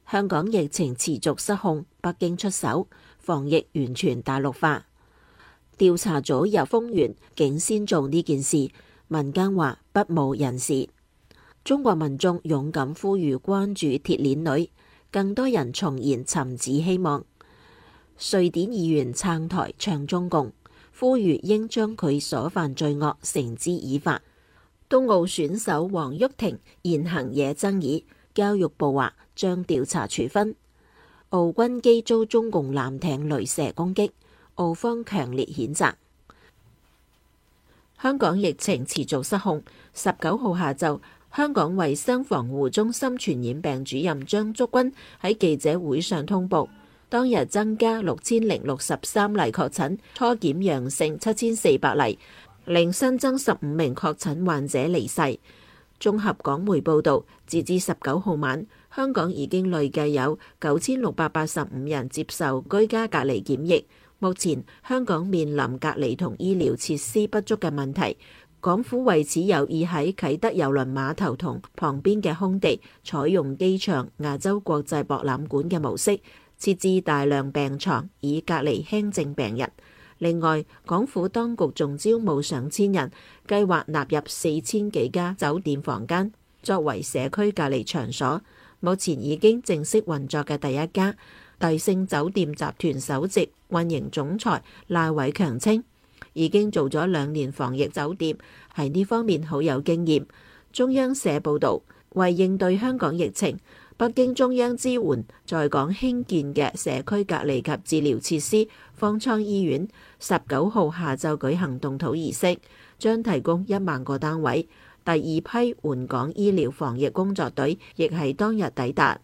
香港疫情持續失控，北京出手，防疫完全大陸化。調查組入封園，竟先做呢件事，民間話不務人事。中國民眾勇敢呼籲關注鐵鏈女，更多人重燃尋子希望。瑞典議員撐台唱中共，呼籲應將佢所犯罪惡繩之以法。冬奧選手黃郁婷言行惹爭議，教育部話將調查處分。澳軍機遭中共艦艇雷射攻擊，澳方強烈譴責。香港疫情持續失控，19號下晝，香港衛生防護中心傳染病主任張竹君喺記者會上通報，當日增加6063例確診，初檢陽性7400例，另新增15名確診患者離世。綜合港媒報導，截至19號晚，香港已經累計有9685人接受居家隔離檢疫。目前香港面臨隔離同醫療設施不足嘅問題，港府為此有意喺啟德郵輪碼頭同旁邊嘅空地，採用機場亞洲國際博覽館嘅模式，設置大量病床以隔離輕症病人。另外，港府當局仲招募上千人，計劃納入4000幾家酒店房間作為社區隔離場所。目前已經正式運作嘅第一家帝盛酒店集團首席運營總裁賴偉強稱，已經做咗2年防疫酒店，喺呢方面好有經驗。中央社報導，為應對香港疫情，北京中央支援在港興建嘅社區隔離及治療設施方艙醫院19號下晝舉行動土儀式，將提供1萬個單位。第2批援港醫療防疫工作隊亦係當日抵達。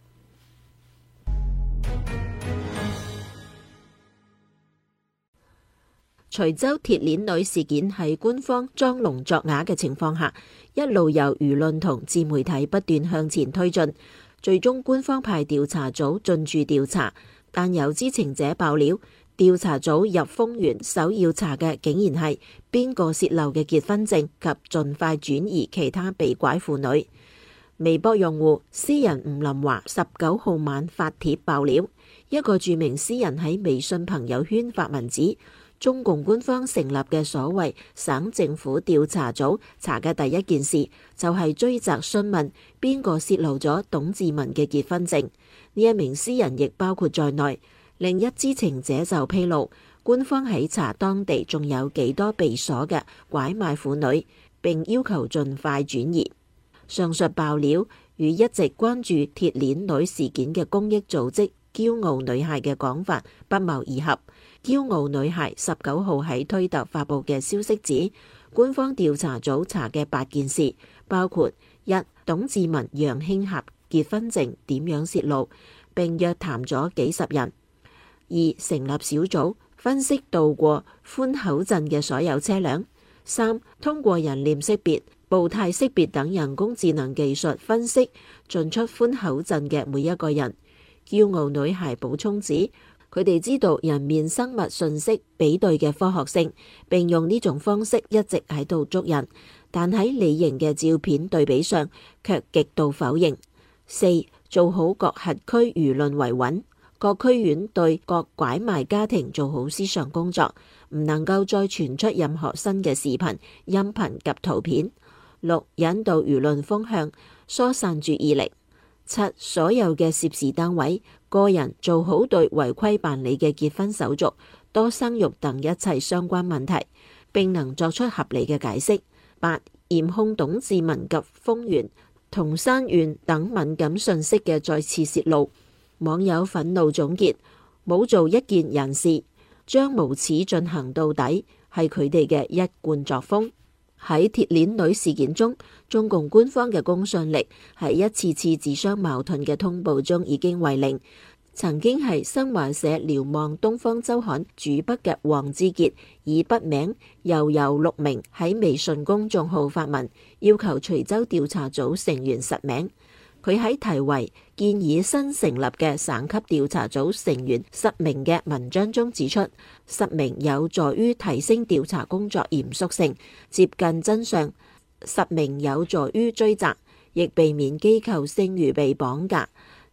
徐州鐵鏈女事件喺官方裝聾作啞嘅情況下，一路由輿論同自媒體不斷向前推進，最終官方派調查組進駐調查，但有知情者爆料，調查組入封園首要查嘅竟然係邊個洩漏嘅結婚證及盡快轉移其他被拐婦女。微博用戶詩人吳林華19號晚發帖爆料，一個著名詩人喺微信朋友圈發文指，中共官方成立嘅所謂省政府調查組查嘅第一件事就係追責詢問邊個洩露咗董志文嘅結婚證。呢一名詩人亦包括在內。另一知情者就披露，官方喺查當地仲有幾多被鎖嘅拐賣婦女，並要求盡快轉移。上述爆料與一直關注鐵鏈女事件嘅公益組織驕傲女孩嘅講法不謀而合。驕傲女孩19號喺推特發布嘅消息指，官方調查組查嘅8件事，包括1. 董志文、楊興俠結婚證點樣洩露，並約談咗幾十人。2. 成立小組分析到過寬口鎮嘅所有車輛。3. 通過人臉識別、步態識別等人工智能技術分析進出寬口鎮嘅每一個人。驕傲女孩補充指，佢哋知道人面生物信息比對嘅科學性，並用呢種方式一直喺度捉人，但喺擬型嘅照片對比上卻極度否認。4. 做好各轄區輿論維穩。各區縣對各拐賣家庭做好思想工作，唔能夠再傳出任何新嘅視頻、音頻及圖片。6. 引導輿論風向，疏散注意力。7. 所有嘅涉事單位、個人做好對違規辦理嘅結婚手續、多生育等一切相關問題，並能作出合理嘅解釋。8. 嚴控董志文及豐原、銅山縣等敏感信息嘅再次洩露。網友憤怒總結，冇做一件人事，將無恥進行到底，係佢哋嘅一貫作風。喺鐵鏈女事件中，中共官方嘅公信力喺一次次自相矛盾嘅通報中已經為零。曾經係新華社瞭望東方周刊主筆嘅黃志傑以筆名悠悠6名喺微信公眾號發文，要求徐州調查組成員實名。佢喺題為建議新成立嘅省級調查組成員實名嘅文章中指出，實名有助於提升調查工作嚴肅性，接近真相；實名有助於追責，亦避免機構聲譽被綁架。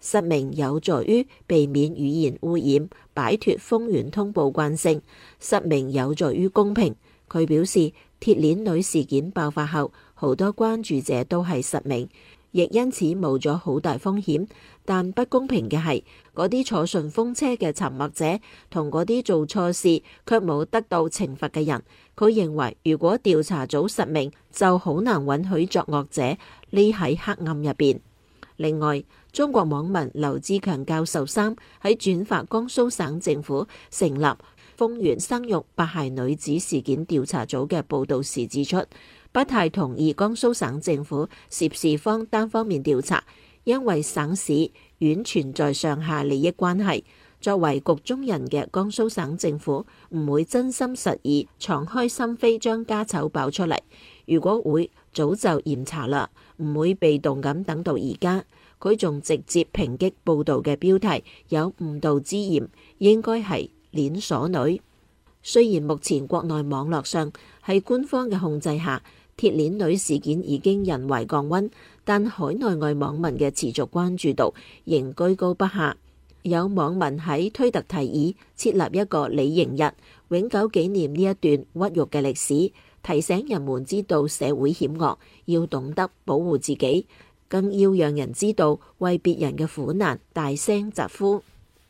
實名有助於避免語言污染，擺脫風源通報慣性。實名有助於公平。佢表示，鐵鏈女事件爆發後，好多關注者都係實名，亦因此冒咗好大風險。但不公平嘅係，嗰啲坐順風車嘅沉默者同嗰啲做錯事卻冇得到懲罰嘅人。佢認為，如果調查組實名，就好難允許作惡者匿喺黑暗入邊。另外，中國網民劉志強教授三喺轉發江蘇省政府成立豐源生育8孩女子事件調查組嘅報導時指出，不太同意江蘇省政府涉事方單方面調查，因為省市縣存在上下利益關係。作為局中人嘅江蘇省政府唔會真心實意、敞開心扉將家醜爆出嚟。如果會，早就嚴查啦，唔會被動咁等到而家。佢仲直接抨擊報導嘅標題有誤導之嫌，應該係鏈鎖女。雖然目前國內網絡上喺官方嘅控制下，鐵鏈女事件已經人為降溫，但海內外網民嘅持續關注度仍居高不下。有網民喺推特提議設立一個李盈日，永久紀念呢一段屈辱嘅歷史，提醒人們知道社會險惡，要懂得保護自己，更要讓人知道為別人嘅苦難大聲疾呼。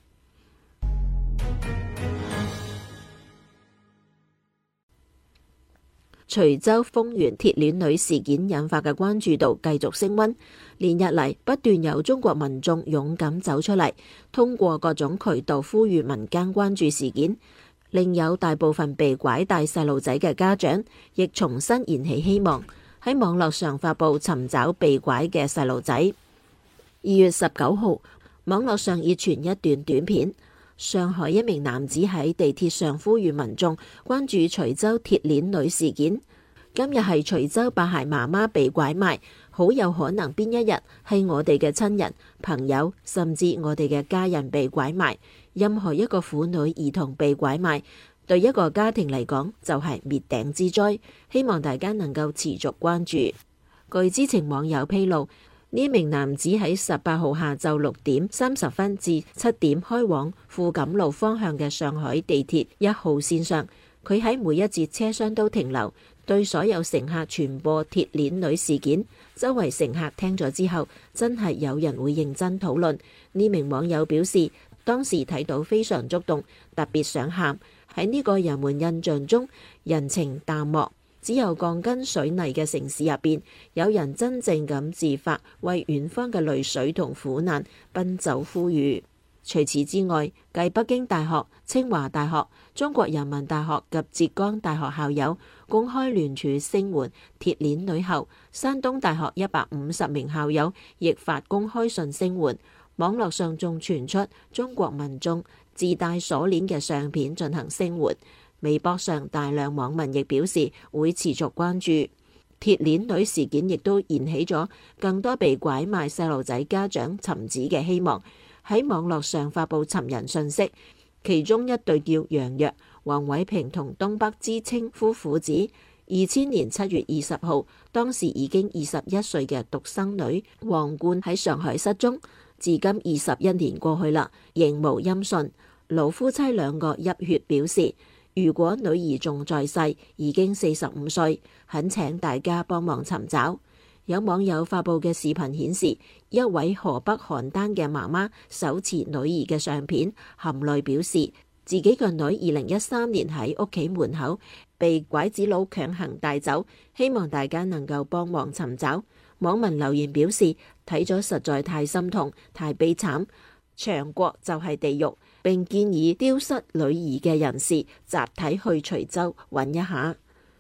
徐州豐源鐵鏈女事件引發嘅關注度繼續升溫，連日嚟不斷有中國民眾勇敢走出嚟，通過各種渠道呼籲民間關注事件，另有大部分被拐帶細路仔嘅家長亦重新燃起希望，喺網絡上發布尋找被拐嘅細路仔。2月19號，網絡上熱傳一段短片。上海一名男子喺地鐵上呼籲民眾關注徐州鐵鏈女事件。今日係徐州8孩媽媽被拐賣，好有可能邊一日係我哋嘅親人、朋友，甚至我哋嘅家人被拐賣。任何一個婦女兒童被拐賣，對一個家庭嚟講就係滅頂之災。希望大家能夠持續關注。據知情網友披露，呢名男子喺18號下晝6點30分至7點開往富錦路方向嘅上海地鐵1號線上，佢喺每一節車廂都停留，對所有乘客傳播鐵鏈女事件。周圍乘客聽咗之後，真係有人會認真討論。呢名網友表示，當時睇到非常觸動，特別想喊。喺呢個人們印象中人情淡漠，只有鋼筋水泥嘅城市入邊，有人真正咁自發為遠方嘅淚水同苦難奔走呼籲。除此之外，繼北京大學、清華大學、中國人民大學及浙江大學校友公開聯署聲援鐵鏈女後，山東大學150名校友亦發公開信聲援。網絡上仲傳出中國民眾自帶鎖鏈嘅相片進行聲援。微博上大量網民亦表示會持續關注鐵鏈女事件，亦都燃起咗更多被拐賣細路仔家長尋子嘅希望，喺網絡上發布尋人信息。其中一對叫楊若、黃偉平同東北知青夫婦指，2000年7月20號，當時已經21歲嘅獨生女黃冠喺上海失蹤，至今21年過去啦，仍無音訊。老夫妻兩個泣血表示，如果女兒仲在世，已經45歲，懇請大家幫忙尋找。有網友發布嘅視頻顯示，一位河北邯鄲嘅媽媽手持女兒嘅相片，含淚表示自己個女2013年喺屋企門口被拐子佬強行帶走，希望大家能夠幫忙尋找。網民留言表示，睇咗實在太心痛，太悲慘，長國就係地獄，並建議丟失女兒嘅人士集體去徐州揾一下。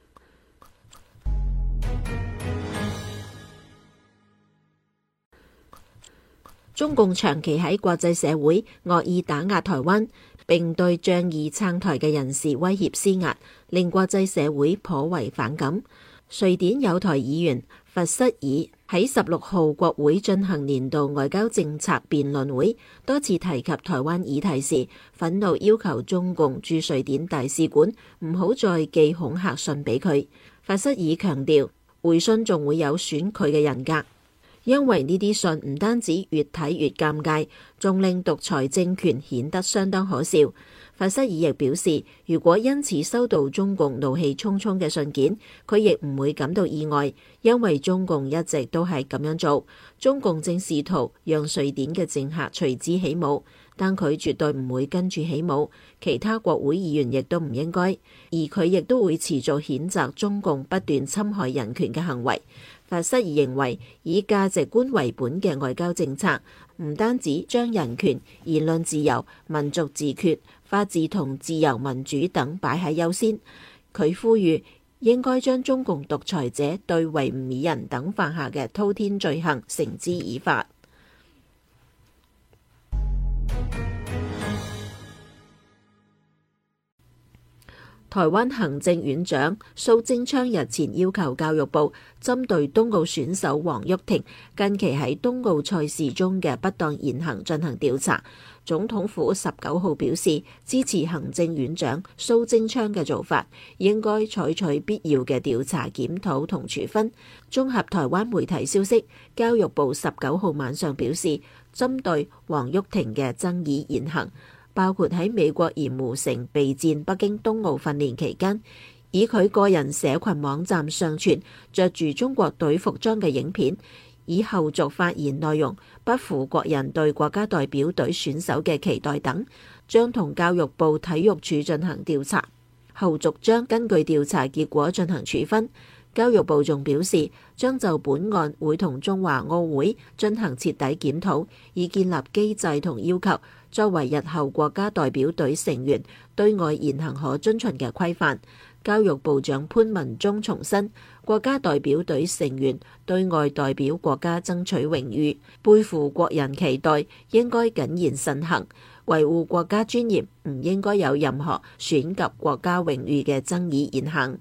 中共長期喺國際社會惡意打壓台灣，並對仗義撐台嘅人士威脅施壓，令國際社會頗為反感。瑞典有台議員弗瑟爾喺16號國會進行年度外交政策辯論會，多次提及台灣議題時，憤怒要求中共駐瑞典大使館唔好再寄恐嚇信俾佢。弗瑟爾強調，回信仲會有損佢嘅人格。 因為呢啲信唔單止越睇越尷尬，仲令獨裁政權顯得相當可笑。法瑟爾亦表示，如果因此收到中共怒氣沖沖嘅信件，佢亦唔會感到意外，因為中共一直都係咁樣做。中共正試圖讓瑞典嘅政客隨之起舞，但佢絕對唔會跟住起舞，其他國會議員亦都唔應該，而佢亦都會持續譴責中共不斷侵害人權嘅行為。法瑟爾認為，以價值觀為本嘅外交政策唔單止將人權、言論自由、民族自決、法治同自由民主等擺喺優先。佢呼籲應該將中共獨裁者對維吾爾人等犯下嘅滔天罪行繩之以法。台灣行政院長蘇貞昌日前要求教育部針對冬奧選手黃郁婷近期喺冬奧賽事中嘅不當言行進行調查。總統府19號表示支持行政院長蘇貞昌嘅做法，應該採取必要嘅調查檢討同處分。綜合台灣媒體消息，教育部19號晚上表示，針對黃郁婷嘅爭議言行，包括喺美國鹽湖城備戰北京冬奧訓練期間，以佢個人社群網站上傳着住中國隊服裝嘅影片，以後續發言內容不符國人對國家代表隊選手嘅期待等，將同教育部體育處進行調查，後續將根據調查結果進行處分。教育部仲表示，將就本案會同中華奧會進行徹底檢討，以建立機制同要求，作為日後國家代表隊成員對外言行可遵循嘅規範。教育部長潘文忠重申，國家代表隊成員對外代表國家爭取榮譽，背負國人期待，應該謹言慎行，維護國家尊嚴，唔應該有任何損及國家榮譽嘅爭議言行。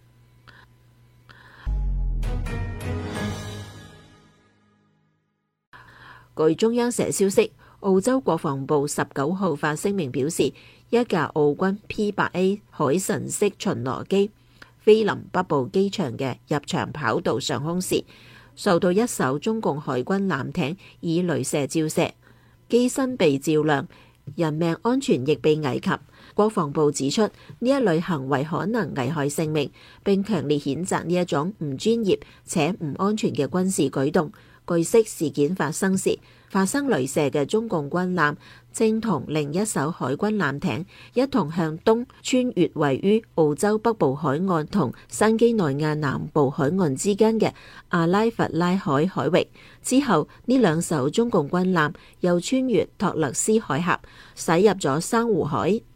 據中央社消息，澳洲國防部19號發聲明表示，一架澳軍 P8A 海神式巡邏機飛臨北部機場嘅入場跑道上空時，受到一艘中共海軍艦艇以雷射照射，機身被照亮，人命安全亦被危及。國防部指出，呢一類行為可能危害性命，並強烈譴責呢一種唔專業且唔安全嘅軍事舉動。據悉，事件發生時，發生雷射嘅中共軍艦正同另一艘海軍艦艇一同向東穿越位於澳洲北部海岸同新幾內亞南部海岸之間嘅阿拉弗拉海海域。之後，呢兩艘中共軍艦又穿越托勒斯海峽，駛入咗珊瑚海。